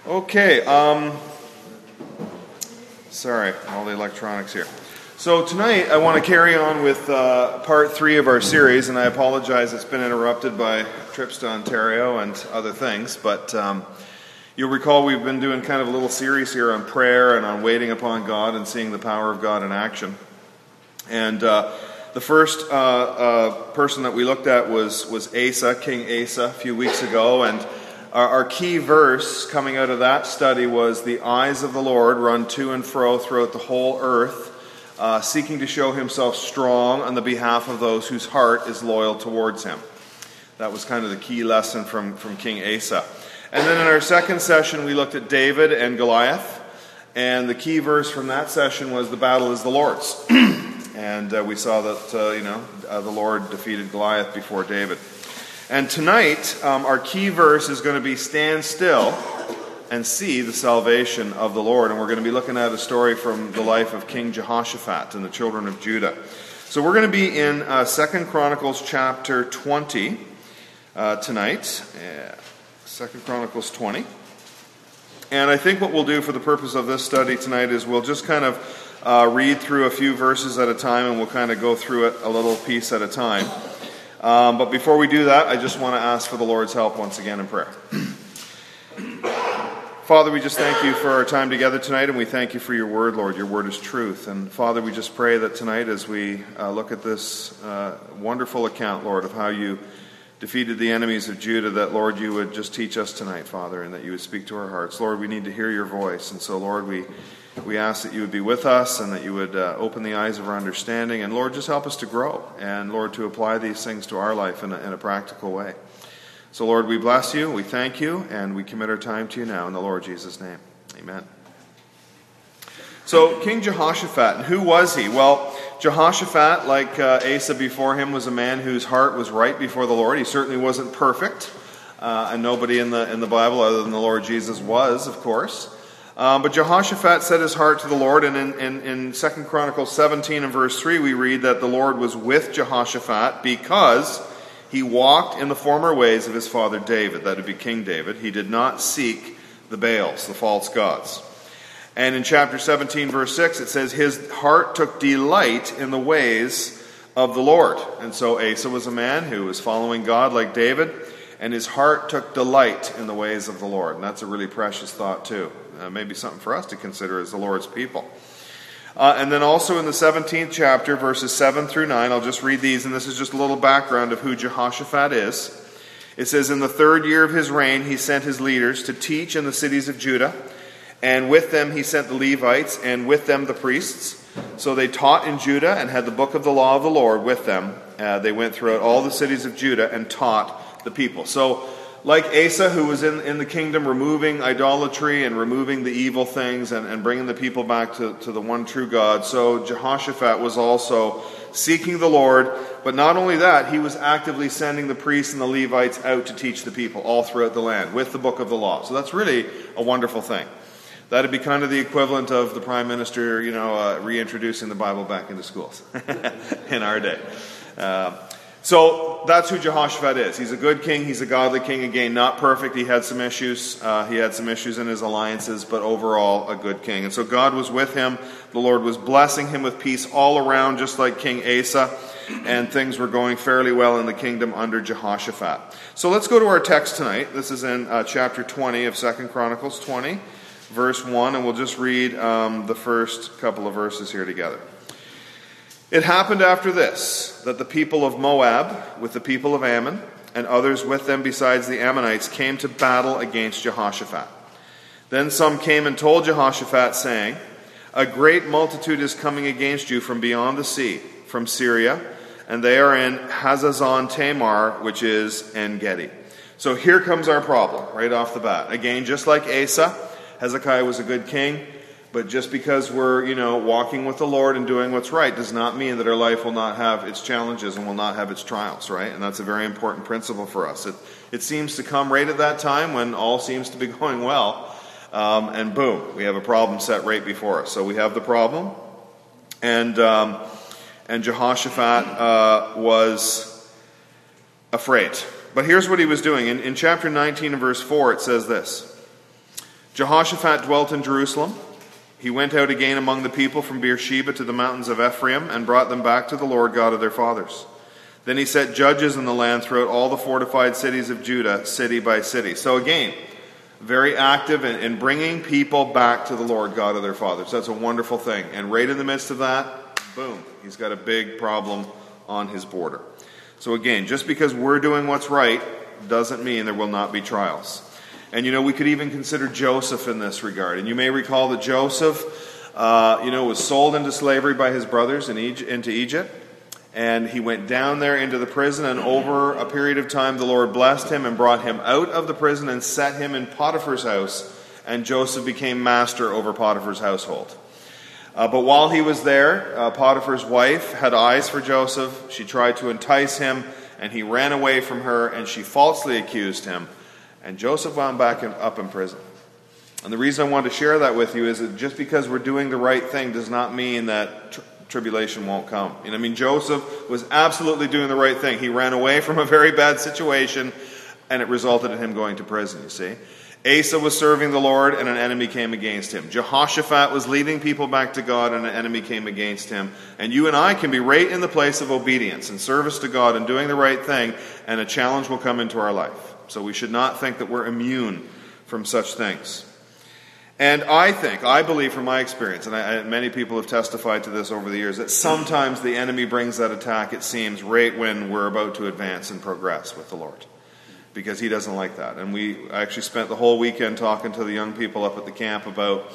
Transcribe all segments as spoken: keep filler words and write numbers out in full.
Okay, um, sorry, all the electronics here. So tonight I want to carry on with uh, part three of our series, and I apologize it's been interrupted by trips to Ontario and other things, but um, you'll recall we've been doing kind of a little series here on prayer and on waiting upon God and seeing the power of God in action. And uh, the first uh, uh, person that we looked at was, was Asa, King Asa, a few weeks ago, and Our, our key verse coming out of that study was, "The eyes of the Lord run to and fro throughout the whole earth, uh, seeking to show himself strong on the behalf of those whose heart is loyal towards him." That was kind of the key lesson from, from King Asa. And then in our second session, we looked at David and Goliath, and the key verse from that session was, "The battle is the Lord's." And uh, we saw that, uh, you know, uh, the Lord defeated Goliath before David. And tonight, um, our key verse is going to be, "Stand still and see the salvation of the Lord." And we're going to be looking at a story from the life of King Jehoshaphat and the children of Judah. So we're going to be in uh, Second Chronicles chapter twenty uh, tonight. Yeah. Second Chronicles twenty. And I think what we'll do for the purpose of this study tonight is we'll just kind of uh, read through a few verses at a time, and we'll kind of go through it a little piece at a time. Um, but before we do that, I just want to ask for the Lord's help once again in prayer. Father, we just thank you for our time together tonight, and we thank you for your word, Lord. Your word is truth. And Father, we just pray that tonight as we uh, look at this uh, wonderful account, Lord, of how you defeated the enemies of Judah, that, Lord, you would just teach us tonight, Father, and that you would speak to our hearts. Lord, we need to hear your voice. And so, Lord, we We ask that you would be with us and that you would uh, open the eyes of our understanding. And Lord, just help us to grow and, Lord, to apply these things to our life in a, in a practical way. So, Lord, we bless you, we thank you, and we commit our time to you now in the Lord Jesus' name. Amen. So, King Jehoshaphat, and who was he? Well, Jehoshaphat, like uh, Asa before him, was a man whose heart was right before the Lord. He certainly wasn't perfect, uh, and nobody in the in the Bible other than the Lord Jesus was, of course. Um, but Jehoshaphat set his heart to the Lord, and in, in, in Second Chronicles seventeen and verse three we read that the Lord was with Jehoshaphat because he walked in the former ways of his father David. That would be King David. He did not seek the Baals, the false gods. And in chapter seventeen verse six it says, "His heart took delight in the ways of the Lord." And so Asa was a man who was following God like David, and his heart took delight in the ways of the Lord. And that's a really precious thought too. Uh, maybe something for us to consider as the Lord's people. Uh, and then also in the seventeenth chapter, verses seven through nine, I'll just read these, and this is just a little background of who Jehoshaphat is. It says, "In the third year of his reign, he sent his leaders to teach in the cities of Judah, and with them he sent the Levites, and with them the priests. So they taught in Judah and had the book of the law of the Lord with them. Uh, they went throughout all the cities of Judah and taught the people." So, like Asa, who was in, in the kingdom removing idolatry and removing the evil things and, and bringing the people back to, to the one true God, so Jehoshaphat was also seeking the Lord. But not only that, he was actively sending the priests and the Levites out to teach the people all throughout the land with the book of the law. So that's really a wonderful thing. That would be kind of the equivalent of the Prime Minister, you know, uh, reintroducing the Bible back into schools in our day. Uh, So that's who Jehoshaphat is. He's a good king. He's a godly king. Again, not perfect. He had some issues. Uh, he had some issues in his alliances, but overall a good king. And so God was with him. The Lord was blessing him with peace all around, just like King Asa. And things were going fairly well in the kingdom under Jehoshaphat. So let's go to our text tonight. This is in uh, chapter twenty of Second Chronicles twenty, verse one. And we'll just read um, the first couple of verses here together. "It happened after this, that the people of Moab, with the people of Ammon, and others with them besides the Ammonites, came to battle against Jehoshaphat. Then some came and told Jehoshaphat, saying, 'A great multitude is coming against you from beyond the sea, from Syria, and they are in Hazazon Tamar, which is En-Gedi.'" So here comes our problem, right off the bat. Again, just like Asa, Hezekiah was a good king. But just because we're, you know, walking with the Lord and doing what's right does not mean that our life will not have its challenges and will not have its trials, right? And that's a very important principle for us. It, it seems to come right at that time when all seems to be going well, um, and boom, we have a problem set right before us. So we have the problem, and um, and Jehoshaphat uh, was afraid. But here's what he was doing. In, in chapter nineteen and verse four, it says this. Jehoshaphat dwelt in Jerusalem. He went out again among the people from Beersheba to the mountains of Ephraim and brought them back to the Lord God of their fathers. Then he set judges in the land throughout all the fortified cities of Judah, city by city. So again, very active in, in bringing people back to the Lord God of their fathers. That's a wonderful thing. And right in the midst of that, boom, he's got a big problem on his border. So again, just because we're doing what's right doesn't mean there will not be trials. And you know, we could even consider Joseph in this regard. And you may recall that Joseph, uh, you know, was sold into slavery by his brothers in Egypt, into Egypt. And he went down there into the prison, and over a period of time the Lord blessed him and brought him out of the prison and set him in Potiphar's house. And Joseph became master over Potiphar's household. Uh, but while he was there, uh, Potiphar's wife had eyes for Joseph. She tried to entice him, and he ran away from her, and she falsely accused him. And Joseph wound back in, up in prison. And the reason I want to share that with you is that just because we're doing the right thing does not mean that tr- tribulation won't come. You know, I mean, Joseph was absolutely doing the right thing. He ran away from a very bad situation, and it resulted in him going to prison, you see. Asa was serving the Lord, and an enemy came against him. Jehoshaphat was leading people back to God, and an enemy came against him. And you and I can be right in the place of obedience and service to God and doing the right thing, and a challenge will come into our life. So we should not think that we're immune from such things. And I think, I believe from my experience, and I, many people have testified to this over the years, that sometimes the enemy brings that attack, it seems, right when we're about to advance and progress with the Lord. Because he doesn't like that. And we I actually spent the whole weekend talking to the young people up at the camp about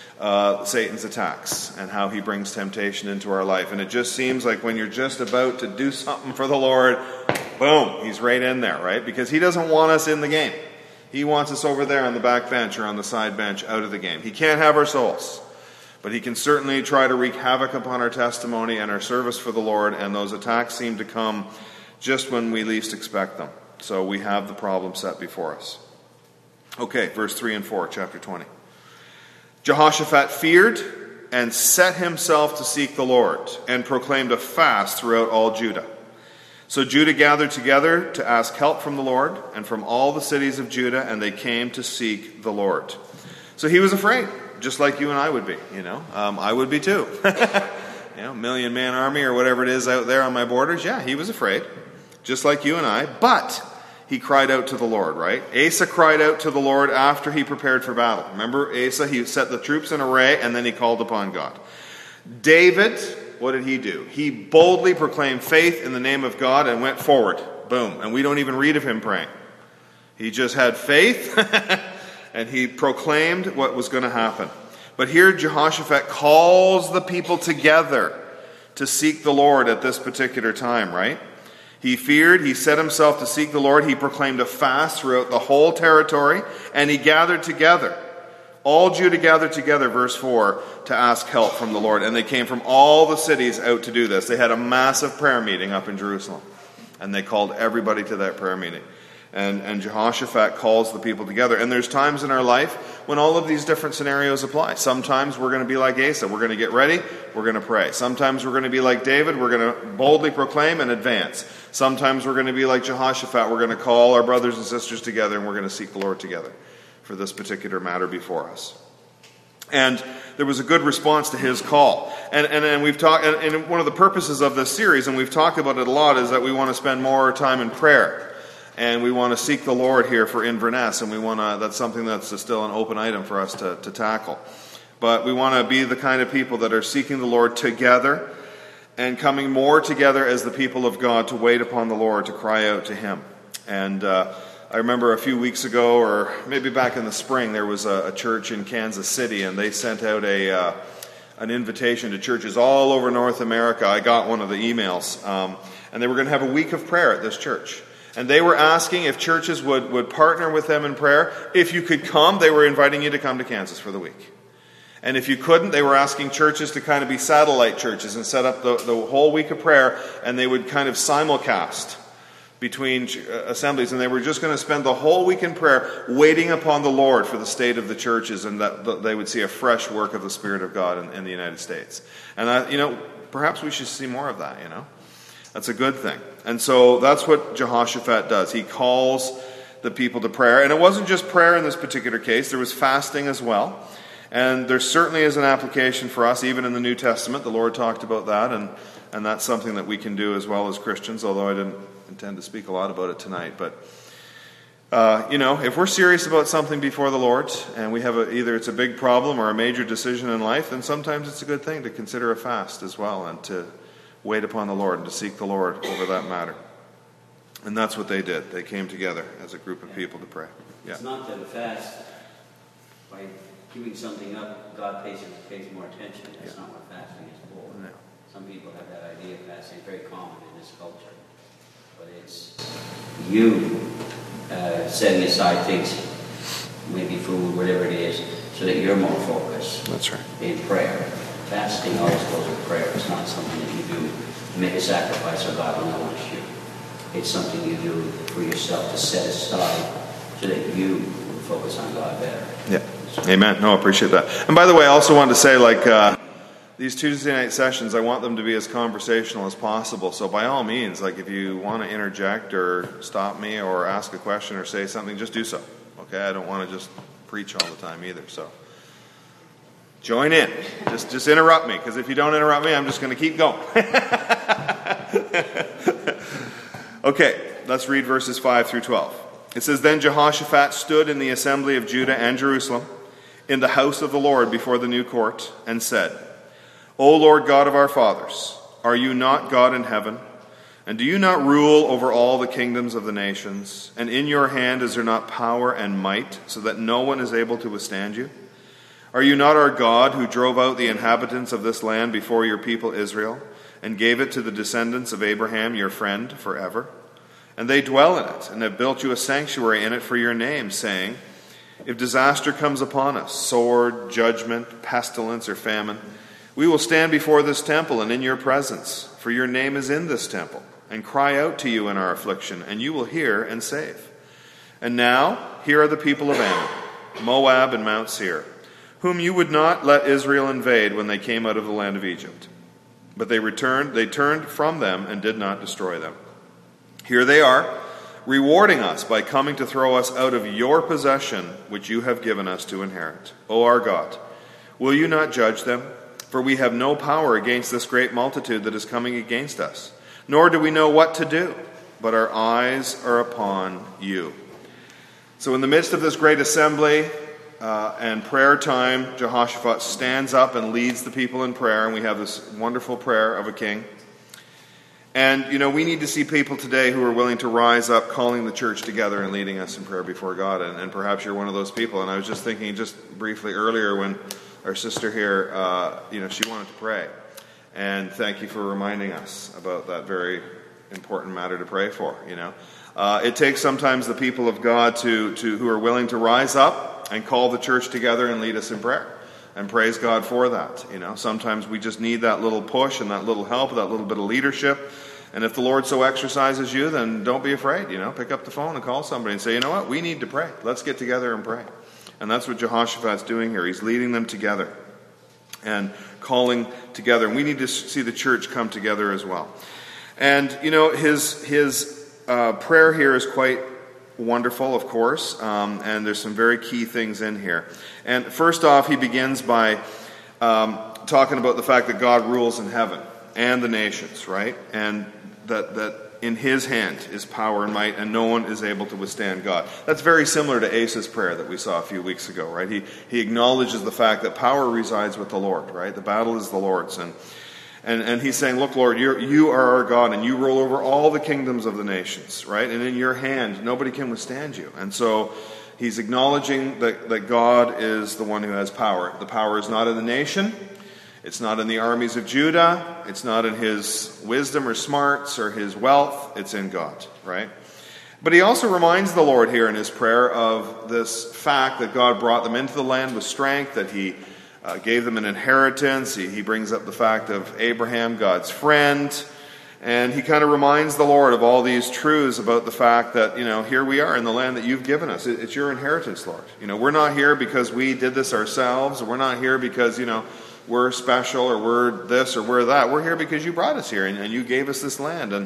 uh, Satan's attacks and how he brings temptation into our life. And it just seems like when you're just about to do something for the Lord, boom, he's right in there, right? Because he doesn't want us in the game. He wants us over there on the back bench or on the side bench out of the game. He can't have our souls. But he can certainly try to wreak havoc upon our testimony and our service for the Lord. And those attacks seem to come just when we least expect them. So we have the problem set before us. Okay, verse three and four, chapter twenty. Jehoshaphat feared and set himself to seek the Lord and proclaimed a fast throughout all Judah. So Judah gathered together to ask help from the Lord and from all the cities of Judah, and they came to seek the Lord. So he was afraid, just like you and I would be, you know. Um, I would be too. You know, million man army or whatever it is out there on my borders. Yeah, he was afraid, just like you and I. But he cried out to the Lord, right? Asa cried out to the Lord after he prepared for battle. Remember Asa? He set the troops in array, and then he called upon God. David, what did he do? He boldly proclaimed faith in the name of God and went forward. Boom. And we don't even read of him praying. He just had faith and he proclaimed what was going to happen. But here Jehoshaphat calls the people together to seek the Lord at this particular time, right? He feared, he set himself to seek the Lord. He proclaimed a fast throughout the whole territory, and he gathered together. All Judah gathered together, verse four, to ask help from the Lord. And they came from all the cities out to do this. They had a massive prayer meeting up in Jerusalem. And they called everybody to that prayer meeting. And, and Jehoshaphat calls the people together. And there's times in our life when all of these different scenarios apply. Sometimes we're going to be like Asa. We're going to get ready. We're going to pray. Sometimes we're going to be like David. We're going to boldly proclaim and advance. Sometimes we're going to be like Jehoshaphat. We're going to call our brothers and sisters together, and we're going to seek the Lord together for this particular matter before us. And there was a good response to his call. And and, and we've talked, and, and one of the purposes of this series, and we've talked about it a lot, is that we want to spend more time in prayer. And we want to seek the Lord here for Inverness, and we want to, that's something that's still an open item for us to, to tackle. But we want to be the kind of people that are seeking the Lord together and coming more together as the people of God to wait upon the Lord, to cry out to him. And uh, I remember a few weeks ago, or maybe back in the spring, there was a, a church in Kansas City, and they sent out a uh, an invitation to churches all over North America. I got one of the emails, um, and they were going to have a week of prayer at this church. And they were asking if churches would, would partner with them in prayer. If you could come, they were inviting you to come to Kansas for the week. And if you couldn't, they were asking churches to kind of be satellite churches and set up the, the whole week of prayer, and they would kind of simulcast between assemblies, and they were just going to spend the whole week in prayer waiting upon the Lord for the state of the churches, and that they would see a fresh work of the Spirit of God in, in the United States. And, I, you know, perhaps we should see more of that, you know. That's a good thing. And so that's what Jehoshaphat does. He calls the people to prayer. And it wasn't just prayer in this particular case. There was fasting as well. And there certainly is an application for us, even in the New Testament. The Lord talked about that, and, and that's something that we can do as well as Christians, although I didn't intend to speak a lot about it tonight. But, uh, you know, if we're serious about something before the Lord, and we have a, either it's a big problem or a major decision in life, then sometimes it's a good thing to consider a fast as well, and to wait upon the Lord and to seek the Lord over that matter. And that's what they did. They came together as a group of yeah. people to pray. Yeah. It's not that a fast, by giving something up, God pays, pays more attention. That's yeah. not what fasting is for. No. Some people have that idea of fasting, very common in this culture. But it's you uh, setting aside things, maybe food, whatever it is, so that you're more focused. That's right. In prayer. Fasting always goes with prayer. It's not something that you do to make a sacrifice or God will notice you. It's something you do for yourself to set aside so that you will focus on God better. Yeah. Amen. No, I appreciate that. And by the way, I also wanted to say, like, uh, these Tuesday night sessions, I want them to be as conversational as possible. So by all means, like, if you want to interject or stop me or ask a question or say something, just do so. Okay? I don't want to just preach all the time either. So join in. Just, just interrupt me, because if you don't interrupt me, I'm just going to keep going. Okay, let's read verses five through twelve. It says, Then Jehoshaphat stood in the assembly of Judah and Jerusalem, in the house of the Lord before the new court, and said, O Lord God of our fathers, are you not God in heaven? And do you not rule over all the kingdoms of the nations? And in your hand is there not power and might, so that no one is able to withstand you? Are you not our God, who drove out the inhabitants of this land before your people Israel, and gave it to the descendants of Abraham, your friend, forever? And they dwell in it, and have built you a sanctuary in it for your name, saying, If disaster comes upon us, sword, judgment, pestilence, or famine, we will stand before this temple and in your presence, for your name is in this temple, and cry out to you in our affliction, and you will hear and save. And now, here are the people of Ammon, Moab, and Mount Seir, whom you would not let Israel invade when they came out of the land of Egypt. But they returned, they turned from them and did not destroy them. Here they are, rewarding us by coming to throw us out of your possession, which you have given us to inherit. O our God, will you not judge them? For we have no power against this great multitude that is coming against us, nor do we know what to do, but our eyes are upon you. So in the midst of this great assembly uh, and prayer time, Jehoshaphat stands up and leads the people in prayer, and we have this wonderful prayer of a king. And, you know, we need to see people today who are willing to rise up, calling the church together and leading us in prayer before God. And, and perhaps you're one of those people. And I was just thinking just briefly earlier when our sister here, uh, you know, she wanted to pray. And thank you for reminding us about that very important matter to pray for, you know. Uh, it takes sometimes the people of God to, to who are willing to rise up and call the church together and lead us in prayer. And praise God for that. You know, sometimes we just need that little push and that little help, that little bit of leadership. And if the Lord so exercises you, then don't be afraid. You know, pick up the phone and call somebody and say, you know what, we need to pray. Let's get together and pray. And that's what Jehoshaphat's doing here. He's leading them together and calling together. And we need to see the church come together as well. And, you know, his his uh, prayer here is quite wonderful, of course, um, and there's some very key things in here. And first off, he begins by um, talking about the fact that God rules in heaven and the nations, right? And that that in his hand is power and might, and no one is able to withstand God. That's very similar to Asa's prayer that we saw a few weeks ago, right? He he acknowledges the fact that power resides with the Lord, right? The battle is the Lord's, and And, and he's saying, look, Lord, you're, you are our God, and you rule over all the kingdoms of the nations, right? And in your hand, nobody can withstand you. And so he's acknowledging that, that God is the one who has power. The power is not in the nation. It's not in the armies of Judah. It's not in his wisdom or smarts or his wealth. It's in God, right? But he also reminds the Lord here in his prayer of this fact that God brought them into the land with strength, that he Uh, gave them an inheritance. He, he brings up the fact of Abraham, God's friend. And he kind of reminds the Lord of all these truths about the fact that, you know, here we are in the land that you've given us. It, it's your inheritance, Lord. You know, we're not here because we did this ourselves. Or we're not here because, you know, we're special or we're this or we're that. We're here because you brought us here and, and you gave us this land. And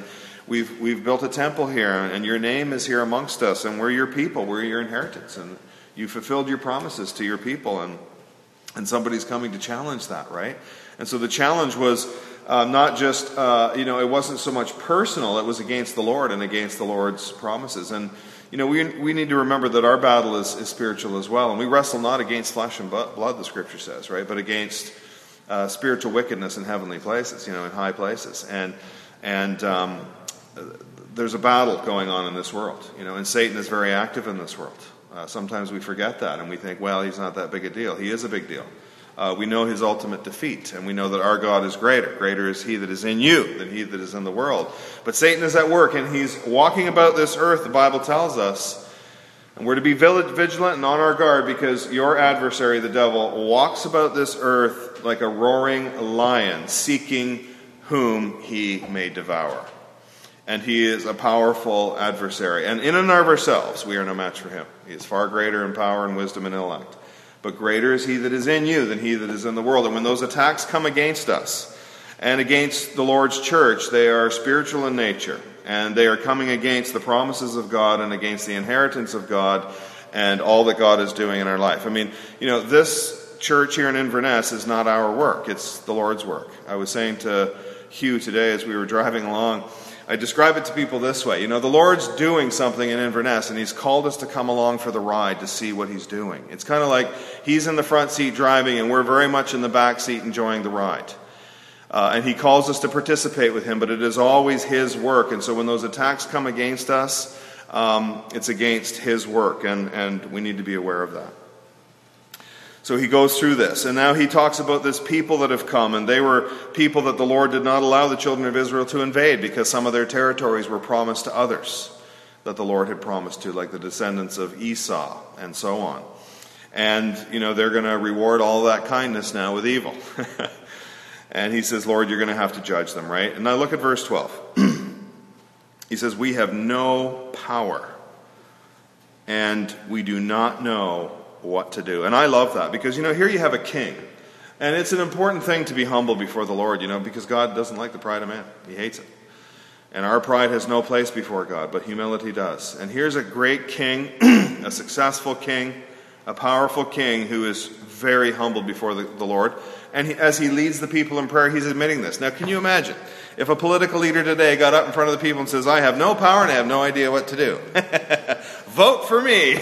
we've we've built a temple here, and your name is here amongst us, and we're your people, we're your inheritance, and you fulfilled your promises to your people, and and somebody's coming to challenge that, right? And so the challenge was uh, not just, uh, you know, it wasn't so much personal, it was against the Lord and against the Lord's promises. And, you know, we we need to remember that our battle is, is spiritual as well. And we wrestle not against flesh and blood, the Scripture says, right? But against uh, spiritual wickedness in heavenly places, you know, in high places. And, and um, there's a battle going on in this world, you know, and Satan is very active in this world. Uh, sometimes we forget that and we think, well, he's not that big a deal. He is a big deal. Uh, we know his ultimate defeat, and we know that our God is greater. Greater is he that is in you than he that is in the world. But Satan is at work, and he's walking about this earth, the Bible tells us. And we're to be vigilant and on our guard, because your adversary, the devil, walks about this earth like a roaring lion, seeking whom he may devour. And he is a powerful adversary. And in and of ourselves, we are no match for him. He is far greater in power and wisdom and intellect. But greater is he that is in you than he that is in the world. And when those attacks come against us and against the Lord's church, they are spiritual in nature. And they are coming against the promises of God and against the inheritance of God and all that God is doing in our life. I mean, you know, this church here in Inverness is not our work. It's the Lord's work. I was saying to Hugh today as we were driving along, I describe it to people this way. You know, the Lord's doing something in Inverness, and he's called us to come along for the ride to see what he's doing. It's kind of like he's in the front seat driving, and we're very much in the back seat enjoying the ride. Uh, and he calls us to participate with him, but it is always his work. And so when those attacks come against us, um, it's against his work, and, and we need to be aware of that. So he goes through this, and now he talks about this people that have come, and they were people that the Lord did not allow the children of Israel to invade because some of their territories were promised to others that the Lord had promised to, like the descendants of Esau and so on. And, you know, they're going to reward all that kindness now with evil. And he says, Lord, you're going to have to judge them, right? And now look at verse twelve. He says, we have no power, and we do not know what to do. And I love that because, you know, here you have a king. And it's an important thing to be humble before the Lord, you know, because God doesn't like the pride of man. He hates it. And our pride has no place before God, but humility does. And here's a great king, a successful king, a powerful king who is very humble before the, the Lord. And he, as he leads the people in prayer, he's admitting this. Now, can you imagine if a political leader today got up in front of the people and says, I have no power and I have no idea what to do. Vote for me.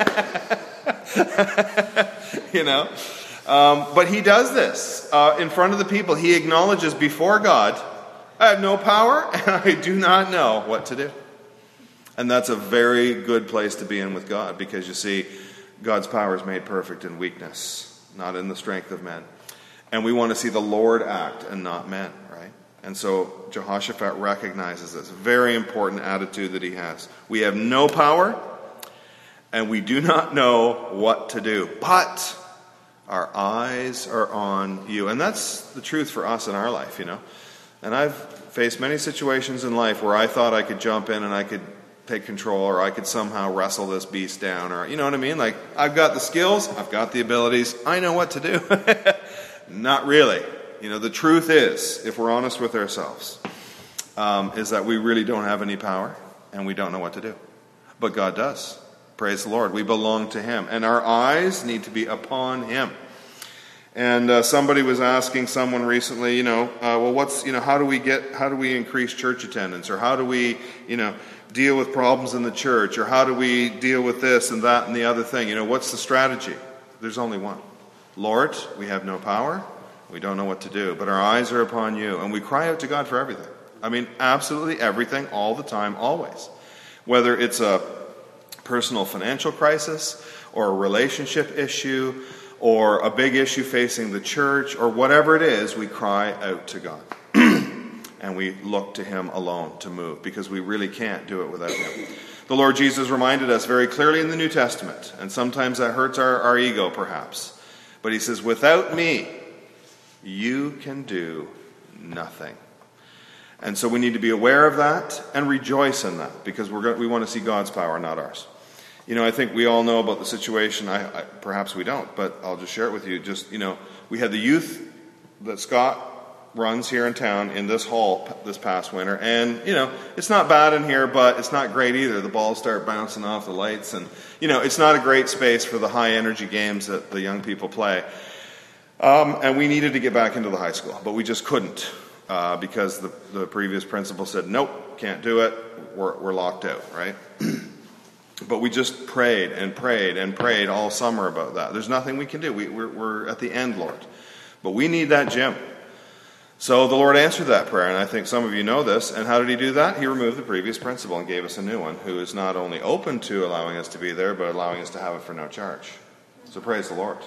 You know, um, but he does this uh, in front of the people. He acknowledges before God, I have no power and I do not know what to do. And that's a very good place to be in with God, because you see, God's power is made perfect in weakness, not in the strength of men. And we want to see the Lord act and not men, right? And so Jehoshaphat recognizes this very important attitude that he has. We have no power, and we do not know what to do. But our eyes are on you. And that's the truth for us in our life, you know. And I've faced many situations in life where I thought I could jump in and I could take control, or I could somehow wrestle this beast down, or, you know what I mean? Like, I've got the skills, I've got the abilities, I know what to do. Not really. You know, the truth is, if we're honest with ourselves, um, is that we really don't have any power, and we don't know what to do. But God does. Praise the Lord. We belong to him. And our eyes need to be upon him. And uh, somebody was asking someone recently, you know, uh, well, what's, you know, how do we get, how do we increase church attendance? Or how do we, you know, deal with problems in the church? Or how do we deal with this and that and the other thing? You know, what's the strategy? There's only one. Lord, we have no power. We don't know what to do. But our eyes are upon you. And we cry out to God for everything. I mean, absolutely everything, all the time, always. Whether it's a personal financial crisis, or a relationship issue, or a big issue facing the church, or whatever it is, we cry out to God. And we look to him alone to move, because we really can't do it without him. The Lord Jesus reminded us very clearly in the New Testament, and sometimes that hurts our, our ego perhaps, but he says, without me, you can do nothing. And so we need to be aware of that and rejoice in that, because we're going, we want to see God's power, not ours. You know, I think we all know about the situation. I, I perhaps we don't, but I'll just share it with you. Just, you know, we had the youth that Scott runs here in town in this hall this past winter, and you know it's not bad in here, but it's not great either. The balls start bouncing off the lights, and you know it's not a great space for the high energy games that the young people play. Um, and we needed to get back into the high school, but we just couldn't uh, because the, the previous principal said, nope, can't do it. We're, we're locked out, right? But we just prayed and prayed and prayed all summer about that. There's nothing we can do. We, we're, we're at the end, Lord. But we need that gym. So the Lord answered that prayer, and I think some of you know this. And how did he do that? He removed the previous principal and gave us a new one who is not only open to allowing us to be there, but allowing us to have it for no charge. So praise the Lord.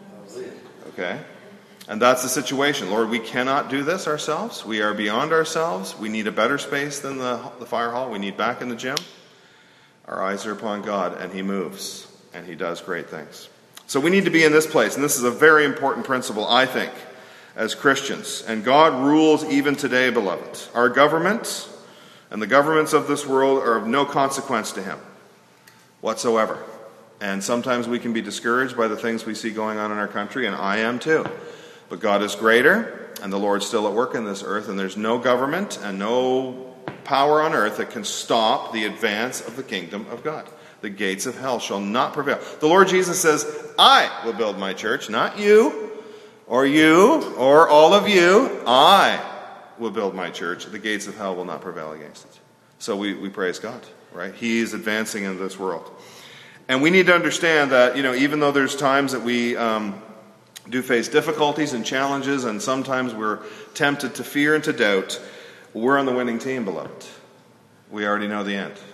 Okay? And that's the situation. Lord, we cannot do this ourselves. We are beyond ourselves. We need a better space than the, the fire hall. We need back in the gym. Our eyes are upon God, and he moves, and he does great things. So we need to be in this place, and this is a very important principle, I think, as Christians. And God rules even today, beloved. Our government and the governments of this world are of no consequence to him whatsoever. And sometimes we can be discouraged by the things we see going on in our country, and I am too. But God is greater, and the Lord's still at work in this earth, and there's no government and no power on earth that can stop the advance of the kingdom of God. The gates of hell shall not prevail. The Lord Jesus says, I will build my church, not you, or you, or all of you. I will build my church. The gates of hell will not prevail against it. So we, we praise God, right? He is advancing in this world. And we need to understand that, you know, even though there's times that we um, do face difficulties and challenges, and sometimes we're tempted to fear and to doubt, we're on the winning team, beloved. We already know the end.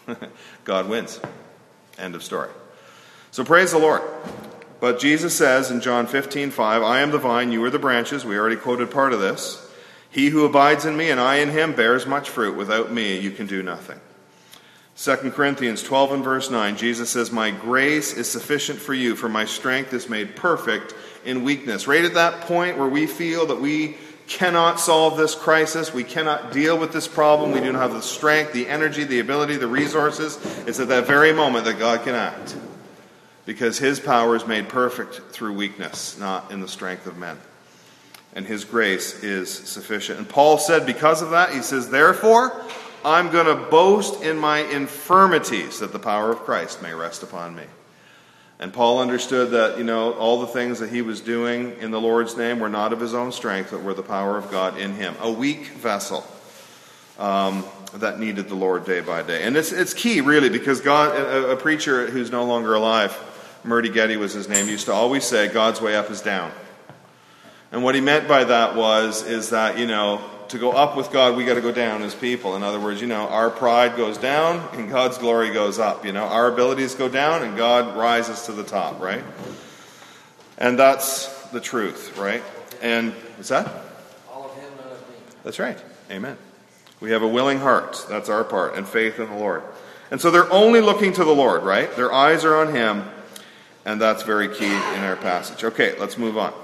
God wins. End of story. So praise the Lord. But Jesus says in John fifteen five, I am the vine, you are the branches. We already quoted part of this. He who abides in me and I in him bears much fruit. Without me you can do nothing. Second Corinthians twelve and verse nine, Jesus says, my grace is sufficient for you, for my strength is made perfect in weakness. Right at that point where we feel that we cannot solve this crisis, we cannot deal with this problem, we do not have the strength, the energy, the ability, the resources, it's at that very moment that God can act. Because his power is made perfect through weakness, not in the strength of men. And his grace is sufficient. And Paul said because of that, he says, therefore, I'm going to boast in my infirmities, that the power of Christ may rest upon me. And Paul understood that, you know, all the things that he was doing in the Lord's name were not of his own strength, but were the power of God in him. A weak vessel um, that needed the Lord day by day. And it's it's key, really, because God, a, a preacher who's no longer alive, Murdy Getty was his name, used to always say, God's way up is down. And what he meant by that was, is that, you know, to go up with God, we got to go down as people. In other words, you know, our pride goes down and God's glory goes up. You know, our abilities go down and God rises to the top, right? And that's the truth, right? And what's that? All of him, none of me. That's right. Amen. We have a willing heart. That's our part. And faith in the Lord. And so they're only looking to the Lord, right? Their eyes are on him. And that's very key in our passage. Okay, let's move on.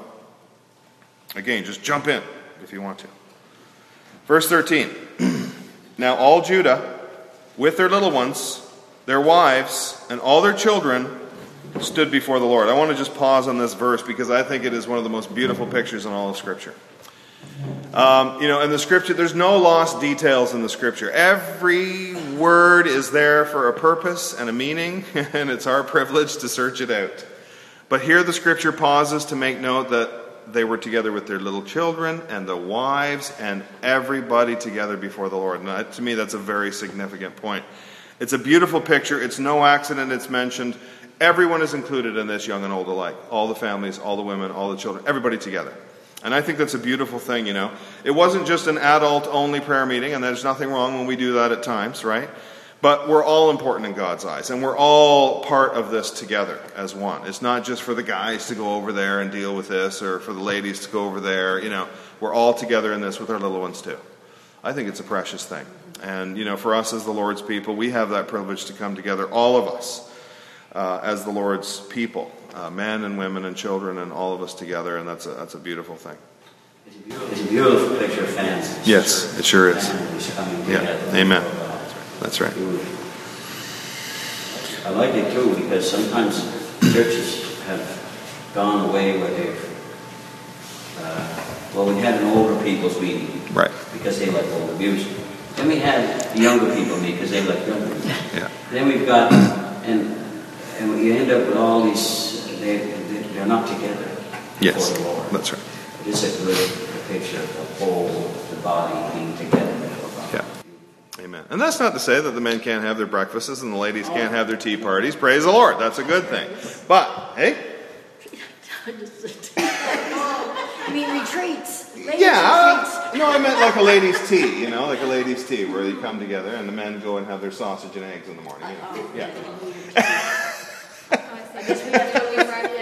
Again, just jump in if you want to. Verse thirteen. Now all Judah, with their little ones, their wives, and all their children, stood before the Lord. I want to just pause on this verse because I think it is one of the most beautiful pictures in all of Scripture. Um, you know, in the Scripture, there's no lost details in the Scripture. Every word is there for a purpose and a meaning, and it's our privilege to search it out. But here the Scripture pauses to make note that they were together with their little children and the wives and everybody together before the Lord. And that, to me, that's a very significant point. It's a beautiful picture. It's no accident it's mentioned. Everyone is included in this, young and old alike. All the families, all the women, all the children, everybody together. And I think that's a beautiful thing, you know. It wasn't just an adult-only prayer meeting, and there's nothing wrong when we do that at times, right? But we're all important in God's eyes, and we're all part of this together as one. It's not just for the guys to go over there and deal with this, or for the ladies to go over there, you know. We're all together in this with our little ones too. I think it's a precious thing. And, you know, for us as the Lord's people, we have that privilege to come together, all of us, uh, as the Lord's people. Uh, men and women and children and all of us together, and that's a, that's a beautiful thing. It's a beautiful, it's a beautiful picture of fans. Yes, it sure is. Yeah, amen. That's right. I like it too because sometimes churches have gone away where they've uh, Well, we had an older people's meeting. Right. Because they like older music. Then we had the younger people meet because they like younger music. Yeah. Then we've got, and and you end up with all these, they, they're not together Yes, before the Lord. that's right. This is a good picture of the whole, the body being together before God. Yeah. Amen. And that's not to say that the men can't have their breakfasts and the ladies can't have their tea parties. Praise the Lord. That's a good thing. But, hey? I mean retreats. Ladies Yeah. retreats. No, I meant like a ladies' tea, you know, like a ladies' tea where they come together and the men go and have their sausage and eggs in the morning. You know? Yeah. I guess we have to leave right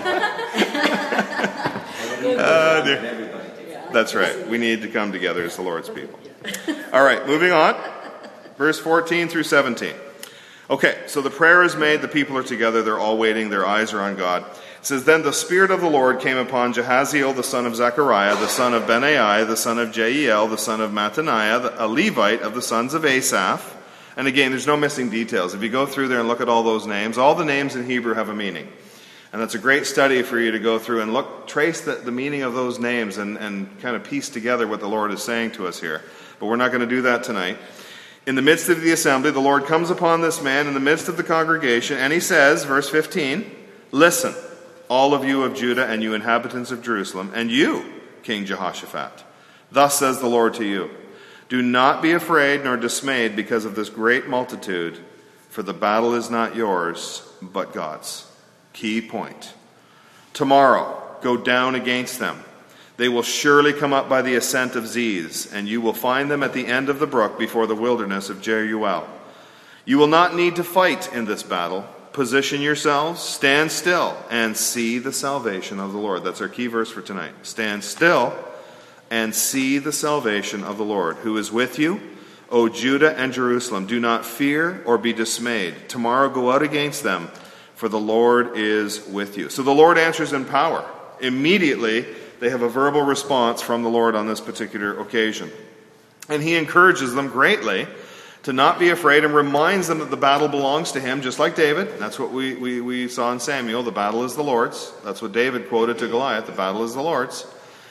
Uh, dear. That's right. We need to come together as the Lord's people. All right, moving on. Verse fourteen through seventeen. Okay, so the prayer is made. The people are together. They're all waiting. Their eyes are on God. It says, Then the Spirit of the Lord came upon Jehaziel, the son of Zechariah, the son of Benaiah, the son of Jeiel, the son of Mattaniah, a Levite of the sons of Asaph. And again, there's no missing details. If you go through there and look at all those names, all the names in Hebrew have a meaning. And that's a great study for you to go through and look, trace the, the meaning of those names and, and kind of piece together what the Lord is saying to us here. But we're not going to do that tonight. In the midst of the assembly, the Lord comes upon this man in the midst of the congregation, and he says, verse fifteen, Listen, all of you of Judah and you inhabitants of Jerusalem, and you, King Jehoshaphat. Thus says the Lord to you, Do not be afraid nor dismayed because of this great multitude, for the battle is not yours, but God's. Key point. Tomorrow, go down against them. They will surely come up by the ascent of Ziz, and you will find them at the end of the brook before the wilderness of Jeruel. You will not need to fight in this battle. Position yourselves, stand still, and see the salvation of the Lord. That's our key verse for tonight. Stand still and see the salvation of the Lord, who is with you, O Judah and Jerusalem. Do not fear or be dismayed. Tomorrow go out against them, for the Lord is with you. So the Lord answers in power. Immediately, they have a verbal response from the Lord on this particular occasion. And he encourages them greatly to not be afraid and reminds them that the battle belongs to him, just like David. That's what we, we, we saw in Samuel. The battle is the Lord's. That's what David quoted to Goliath. The battle is the Lord's.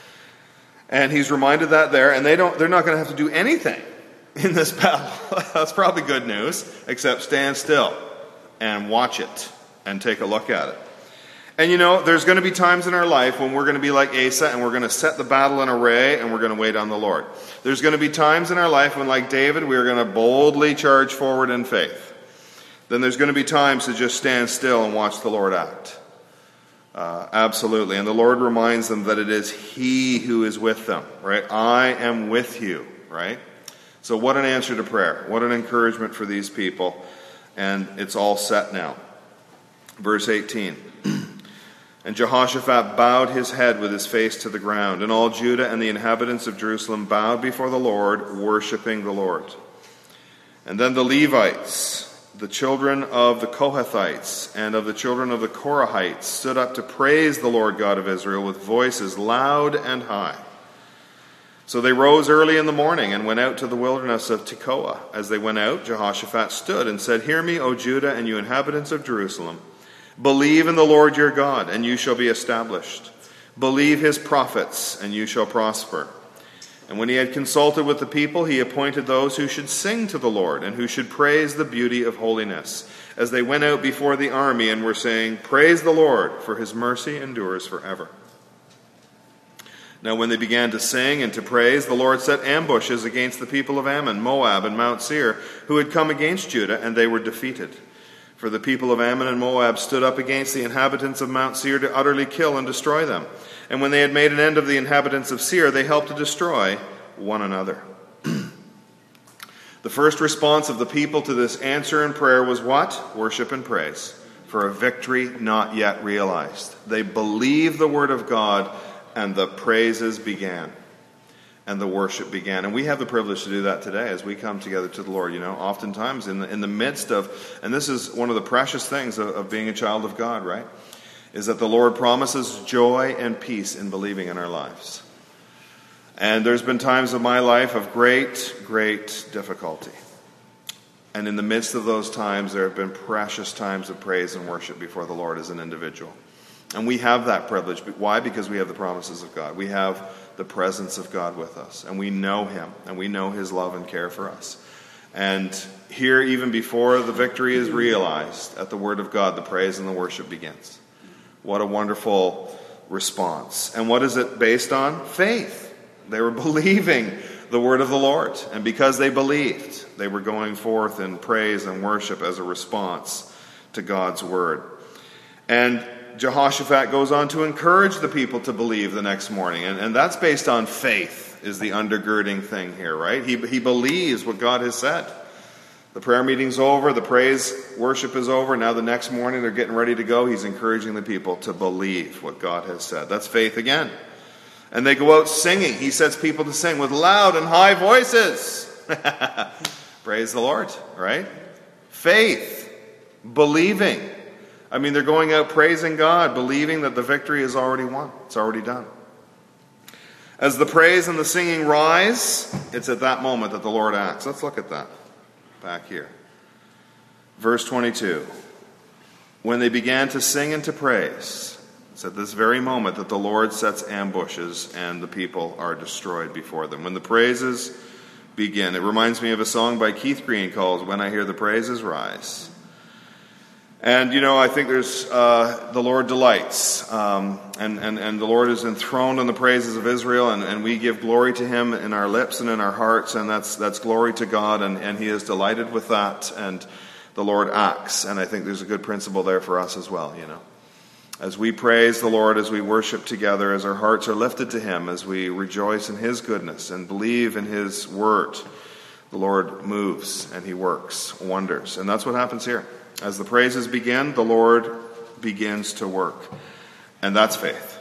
And he's reminded that there. And they don't, they're not going to have to do anything in this battle. That's probably good news, except stand still and watch it and take a look at it. And you know, there's going to be times in our life when we're going to be like Asa and we're going to set the battle in array and we're going to wait on the Lord. There's going to be times in our life when, like David, we're going to boldly charge forward in faith. Then there's going to be times to just stand still and watch the Lord act. Uh, absolutely. And the Lord reminds them that it is He who is with them, right? I am with you, right? So what an answer to prayer. What an encouragement for these people. And it's all set now. Verse eighteen. And Jehoshaphat bowed his head with his face to the ground, and all Judah and the inhabitants of Jerusalem bowed before the Lord, worshiping the Lord. And then the Levites, the children of the Kohathites, and of the children of the Korahites, stood up to praise the Lord God of Israel with voices loud and high. So they rose early in the morning and went out to the wilderness of Tekoa. As they went out, Jehoshaphat stood and said, Hear me, O Judah, and you inhabitants of Jerusalem. Believe in the Lord your God, and you shall be established. Believe his prophets, and you shall prosper. And when he had consulted with the people, he appointed those who should sing to the Lord, and who should praise the beauty of holiness, as they went out before the army and were saying, Praise the Lord, for his mercy endures forever. Now when they began to sing and to praise, the Lord set ambushes against the people of Ammon, Moab, and Mount Seir, who had come against Judah, and they were defeated. For the people of Ammon and Moab stood up against the inhabitants of Mount Seir to utterly kill and destroy them. And when they had made an end of the inhabitants of Seir, they helped to destroy one another. The first response of the people to this answer in prayer was what? Worship and praise, for a victory not yet realized. They believed the word of God, and the praises began. And the worship began. And we have the privilege to do that today as we come together to the Lord. You know, oftentimes in the, in the midst of, and this is one of the precious things of, of being a child of God, right? Is that the Lord promises joy and peace in believing in our lives. And there's been times of my life of great, great difficulty. And in the midst of those times, there have been precious times of praise and worship before the Lord as an individual. And we have that privilege. Why? Because we have the promises of God. We have the presence of God with us. And we know him, and we know his love and care for us. And here, even before the victory is realized, at the word of God, the praise and the worship begins. What a wonderful response. And what is it based on? Faith. They were believing the word of the Lord. And because they believed, they were going forth in praise and worship as a response to God's word. And Jehoshaphat goes on to encourage the people to believe the next morning. And, and that's based on faith, is the undergirding thing here, right? He, he believes what God has said. The prayer meeting's over. The praise worship is over. Now the next morning they're getting ready to go. He's encouraging the people to believe what God has said. That's faith again. And they go out singing. He sets people to sing with loud and high voices. Praise the Lord, right? Faith. Believing. I mean, they're going out praising God, believing that the victory is already won. It's already done. As the praise and the singing rise, it's at that moment that the Lord acts. Let's look at that back here. Verse twenty-two. When they began to sing and to praise, it's at this very moment that the Lord sets ambushes and the people are destroyed before them. When the praises begin, it reminds me of a song by Keith Green called When I Hear the Praises Rise. And, you know, I think there's, uh, the Lord delights, um, and, and, and the Lord is enthroned on the praises of Israel, and, and we give glory to him in our lips and in our hearts, and that's that's glory to God, and, and he is delighted with that, and the Lord acts, and I think there's a good principle there for us as well, you know. As we praise the Lord, as we worship together, as our hearts are lifted to him, as we rejoice in his goodness and believe in his word, the Lord moves and he works wonders, and that's what happens here. As the praises begin, the Lord begins to work. And that's faith.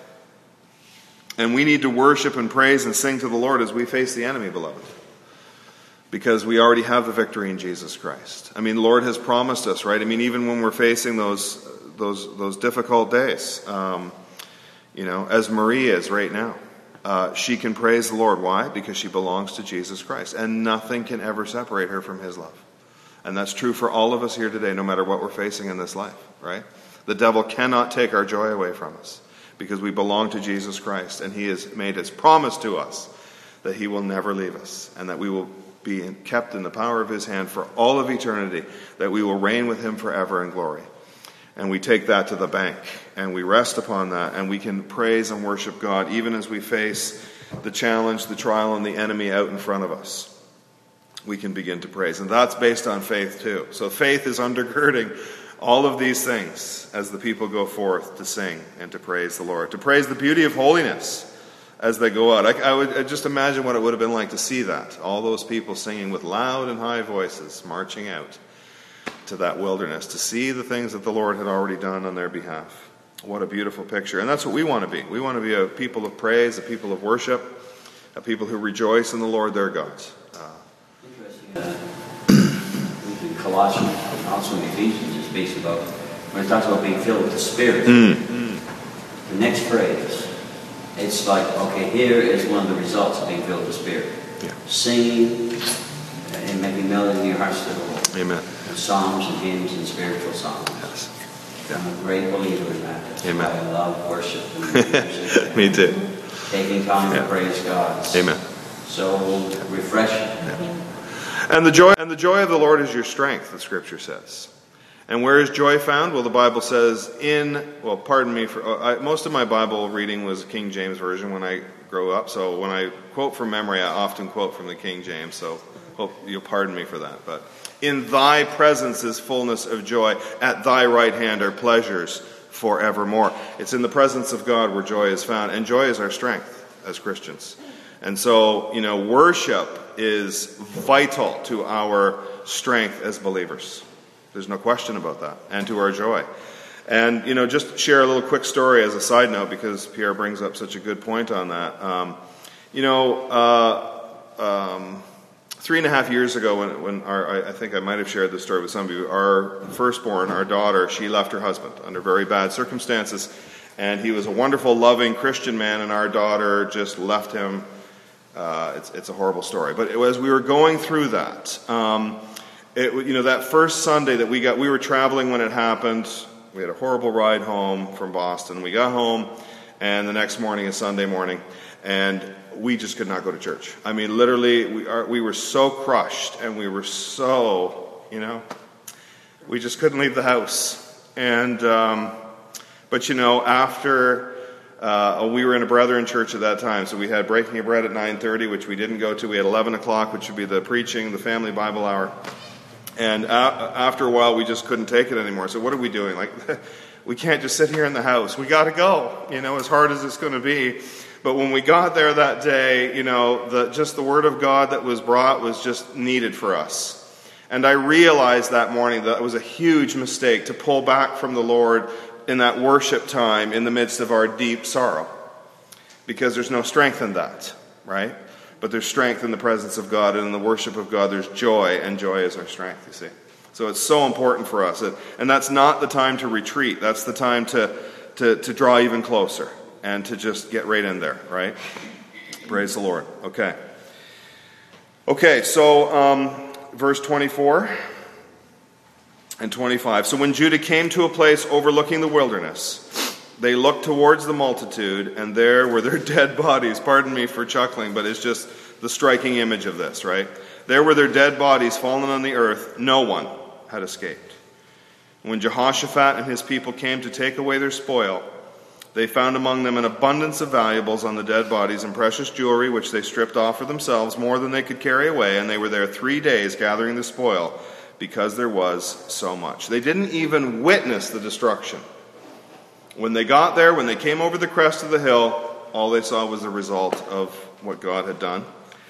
And we need to worship and praise and sing to the Lord as we face the enemy, beloved. Because we already have the victory in Jesus Christ. I mean, the Lord has promised us, right? I mean, even when we're facing those those those difficult days, um, you know, as Marie is right now, uh, she can praise the Lord. Why? Because she belongs to Jesus Christ. And nothing can ever separate her from his love. And that's true for all of us here today, no matter what we're facing in this life, right? The devil cannot take our joy away from us because we belong to Jesus Christ, and he has made his promise to us that he will never leave us and that we will be kept in the power of his hand for all of eternity, that we will reign with him forever in glory. And we take that to the bank, and we rest upon that, and we can praise and worship God even as we face the challenge, the trial, and the enemy out in front of us. We can begin to praise. And that's based on faith too. So faith is undergirding all of these things as the people go forth to sing and to praise the Lord. To praise the beauty of holiness as they go out. I, I would I just imagine what it would have been like to see that. All those people singing with loud and high voices, marching out to that wilderness, to see the things that the Lord had already done on their behalf. What a beautiful picture. And that's what we want to be. We want to be a people of praise, a people of worship, a people who rejoice in the Lord their God. Uh, in Colossians and also in Ephesians, it speaks about, when it talks about being filled with the Spirit, mm. Mm. the next phrase, it's like, okay, here is one of the results of being filled with the Spirit. Yeah. Singing and making melody in your hearts to the Lord. Amen. And psalms and hymns and spiritual songs. Yes. Yeah. I'm a great believer in that. That's Amen. I love worship. And music. Me too. Taking time yeah. to praise God. Amen. So refreshing. Yeah. And the joy and the joy of the Lord is your strength, the Scripture says. And where is joy found? Well, the Bible says in, well, pardon me, for I, most of my Bible reading was King James Version when I grew up. So when I quote from memory, I often quote from the King James. So hope you'll pardon me for that. But in thy presence is fullness of joy. At thy right hand are pleasures forevermore. It's in the presence of God where joy is found. And joy is our strength as Christians. And so, you know, worship is vital to our strength as believers. There's no question about that. And to our joy. And, you know, just share a little quick story as a side note, because Pierre brings up such a good point on that. Um, you know, uh, um, three and a half years ago, when, when our, I think I might have shared this story with some of you, our firstborn, our daughter, she left her husband under very bad circumstances. And he was a wonderful, loving Christian man, and our daughter just left him. Uh, it's, it's a horrible story. But it, as we were going through that, um, it, you know, that first Sunday that we got, we were traveling when it happened. We had a horrible ride home from Boston. We got home, and the next morning is Sunday morning, and we just could not go to church. I mean, literally, we are we were so crushed, and we were so, you know, we just couldn't leave the house. And um, but you know, after uh, we were in a Brethren church at that time, so we had breaking of bread at nine thirty, which we didn't go to. We had eleven o'clock, which would be the preaching, the family Bible hour. And uh, after a while, we just couldn't take it anymore. So what are we doing? Like, we can't just sit here in the house. We got to go, you know, as hard as it's going to be. But when we got there that day, you know, the, just the Word of God that was brought was just needed for us. And I realized that morning that it was a huge mistake to pull back from the Lord in that worship time in the midst of our deep sorrow. Because there's no strength in that, right? But there's strength in the presence of God, and in the worship of God there's joy, and joy is our strength, you see. So it's so important for us. And that's not the time to retreat. That's the time to, to, to draw even closer and to just get right in there, right? Praise the Lord. Okay. Okay, so um, verse twenty-four and twenty-five. So when Judah came to a place overlooking the wilderness, they looked towards the multitude, and there were their dead bodies. Pardon me for chuckling, but it's just the striking image of this, right? There were their dead bodies fallen on the earth. No one had escaped. When Jehoshaphat and his people came to take away their spoil, they found among them an abundance of valuables on the dead bodies and precious jewelry, which they stripped off for themselves, more than they could carry away. And they were there three days gathering the spoil, because there was so much. They didn't even witness the destruction. When they got there, when they came over the crest of the hill, all they saw was the result of what God had done.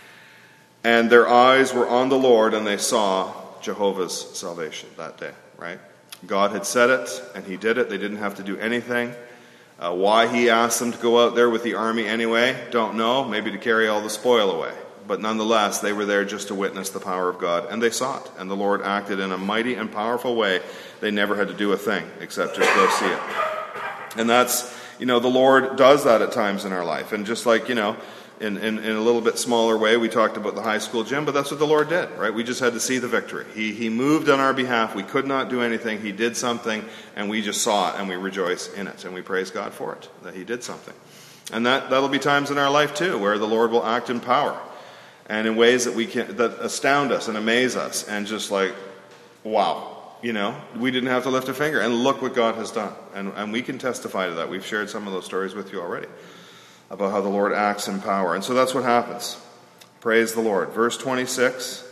And their eyes were on the Lord, and they saw Jehovah's salvation that day, right? God had said it, and he did it. They didn't have to do anything. Uh, why he asked them to go out there with the army anyway, don't know. Maybe to carry all the spoil away. But nonetheless, they were there just to witness the power of God, and they saw it. And the Lord acted in a mighty and powerful way. They never had to do a thing except just go see it. And that's, you know, the Lord does that at times in our life. And just like, you know, in, in, in a little bit smaller way, we talked about the high school gym, but that's what the Lord did, right? We just had to see the victory. He, he moved on our behalf. We could not do anything. He did something, and we just saw it, and we rejoice in it. And we praise God for it, that he did something. And that, that'll be times in our life, too, where the Lord will act in power. And in ways that we can, that astound us and amaze us, and just like, wow. You know, we didn't have to lift a finger, and look what God has done. And, and we can testify to that. We've shared some of those stories with you already about how the Lord acts in power. And so that's what happens. Praise the Lord. Verse twenty-six.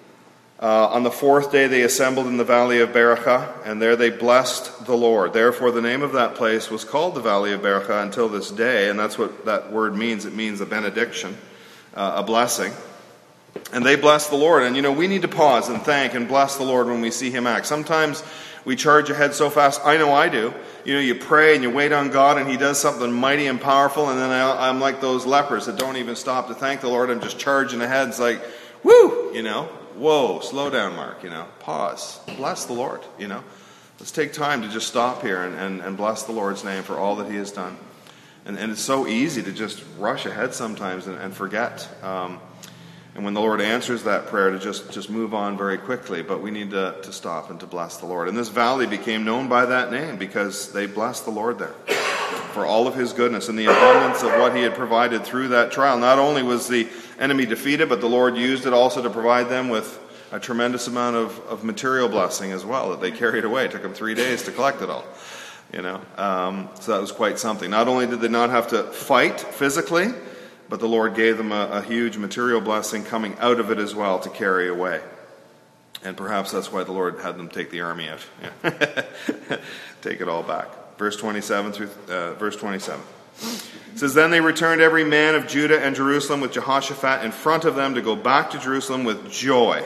Uh, on the fourth day they assembled in the valley of Berachah, and there they blessed the Lord. Therefore the name of that place was called the valley of Berachah until this day, and that's what that word means. It means a benediction, uh, a blessing. And they bless the Lord. And, you know, we need to pause and thank and bless the Lord when we see him act. Sometimes we charge ahead so fast. I know I do. You know, you pray and you wait on God and he does something mighty and powerful. And then I, I'm like those lepers that don't even stop to thank the Lord. I'm just charging ahead. It's like, woo, you know. Whoa, slow down, Mark, you know. Pause. Bless the Lord, you know. Let's take time to just stop here and, and, and bless the Lord's name for all that he has done. And, and it's so easy to just rush ahead sometimes and, and forget. Um And when the Lord answers that prayer, to just, just move on very quickly. But we need to, to stop and to bless the Lord. And this valley became known by that name because they blessed the Lord there for all of his goodness and the abundance of what he had provided through that trial. Not only was the enemy defeated, but the Lord used it also to provide them with a tremendous amount of, of material blessing as well that they carried away. It took them three days to collect it all. You know, um, so that was quite something. Not only did they not have to fight physically, but the Lord gave them a, a huge material blessing coming out of it as well to carry away. And perhaps that's why the Lord had them take the army out. Yeah. Take it all back. Verse twenty-seven through uh, verse twenty-seven. It says, Then they returned every man of Judah and Jerusalem with Jehoshaphat in front of them to go back to Jerusalem with joy.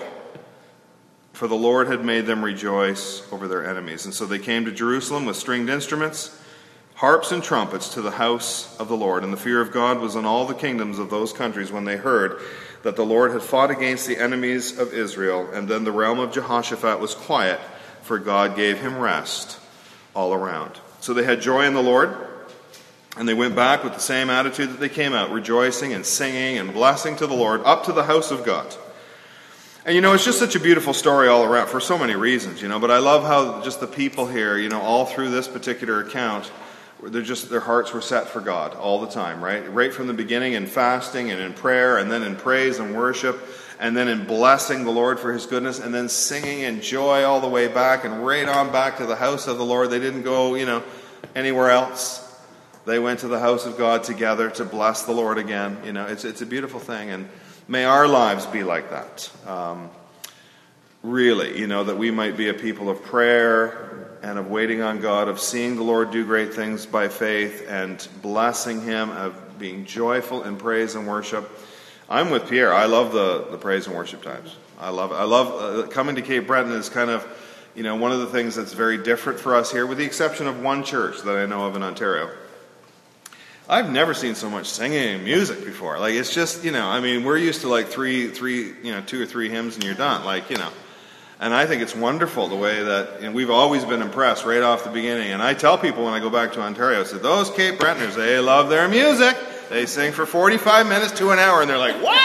For the Lord had made them rejoice over their enemies. And so they came to Jerusalem with stringed instruments, harps and trumpets to the house of the Lord. And the fear of God was in all the kingdoms of those countries when they heard that the Lord had fought against the enemies of Israel. And then the realm of Jehoshaphat was quiet, for God gave him rest all around. So they had joy in the Lord, and they went back with the same attitude that they came out, rejoicing and singing and blessing to the Lord, up to the house of God. And, you know, it's just such a beautiful story all around for so many reasons, you know. But I love how just the people here, you know, all through this particular account, they're just, their hearts were set for God all the time, right? Right from the beginning in fasting and in prayer, and then in praise and worship, and then in blessing the Lord for his goodness, and then singing in joy all the way back, and right on back to the house of the Lord. They didn't go, you know, anywhere else. They went to the house of God together to bless the Lord again. You know, it's it's a beautiful thing, and may our lives be like that. Um, really, you know, that we might be a people of prayer and of waiting on God, of seeing the Lord do great things by faith and blessing him, of being joyful in praise and worship. I'm with Pierre. I love the, the praise and worship times. I love it. I love uh, coming to Cape Breton is kind of, you know, one of the things that's very different for us here, with the exception of one church that I know of in Ontario. I've never seen so much singing and music before. Like, it's just, you know, I mean, we're used to like three, three, you know, two or three hymns and you're done. Like, you know, and I think it's wonderful the way that, you know, we've always been impressed right off the beginning. And I tell people when I go back to Ontario, I said, those Cape Bretoners, they love their music. They sing for forty-five minutes to an hour, and they're like, what?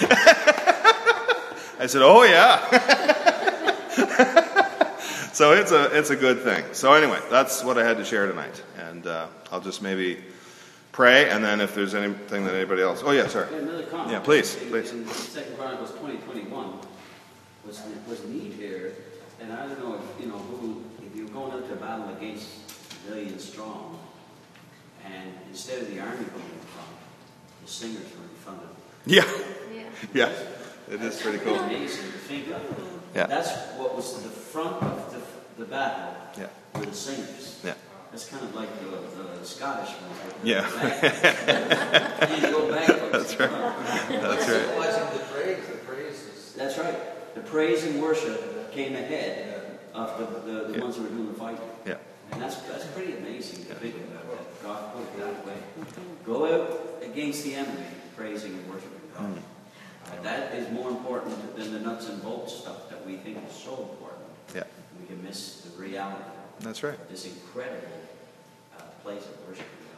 I said, oh yeah. So it's a it's a good thing. So anyway, that's what I had to share tonight. And uh, I'll just maybe pray, and then if there's anything that anybody else... Oh, yeah, sorry. Yeah, another comment. Yeah, please, In, please. in Second Chronicles twenty twenty-one was was neat here, and I don't know if you know who. If you're going out to battle against a million strong, and instead of the army going in front, the singers were in front of them. Yeah, Yeah. yeah, it is pretty cool. Amazing to think of. Yeah. That's what was to the front of the, the battle. Yeah. Were the singers. Yeah. That's kind of like the, the Scottish ones. Yeah. And you go backwards. That's right. That's right. It wasn't the praise, the praise is. That's right. The praise and worship came ahead of the, the, the Yeah. ones that were doing the fighting. Yeah. And that's that's pretty amazing to think about that. God put it that way. Go out against the enemy, praising and worshiping God. Mm. Uh, that is more important than the nuts and bolts stuff that we think is so important. Yeah. We can miss the reality That's right. of this incredible uh, place of worship.